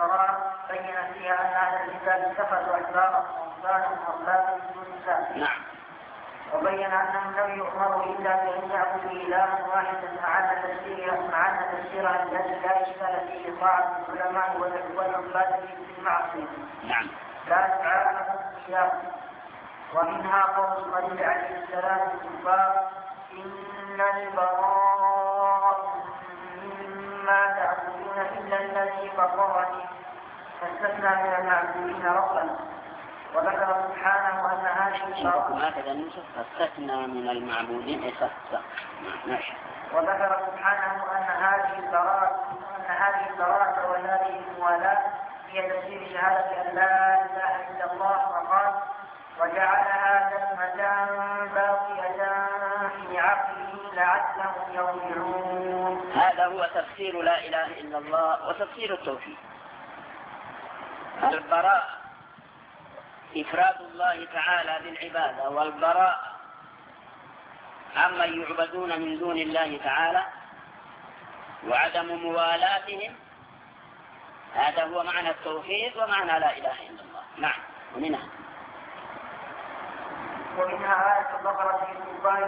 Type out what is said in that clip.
البراءة بين فيها أن أهل الكتاب اتخذوا أحبارهم ورهبانهم أربابا من دون الله. نعم. وبين أنهم لم يؤمروا إلا بأن يعبدوا إلها واحدا مع أن تفسيرها الذي لا إشكال فيه طاعة العلماء والعباد في المعصية. نعم. لا تعالى إياه. ومنها قول الخليل عليه السلام الكفار: إن البراء مما تعبدون إلا الذي فطرني، فاستثنى من المعبودين ربا. وذكر سبحانه أن هذه البراءة فاستثنى من المعبودين وذكر سبحانه أن هذه البراءة وهذه الموالاة هي تفسير شهادة أن لا إله إلا الله، وقال: وجعلها كلمة باقية في عقله لعلهم يرجعون. هذا هو تفسير لا إله إلا الله وتفسير التوحيد. البراء إفراد الله تعالى بالعبادة، والبراء عمن يعبدون من دون الله تعالى، وعدم موالاتهم. هذا هو معنى التوحيد ومعنى لا إله إلا الله. نعم. ومنها آية البقرة في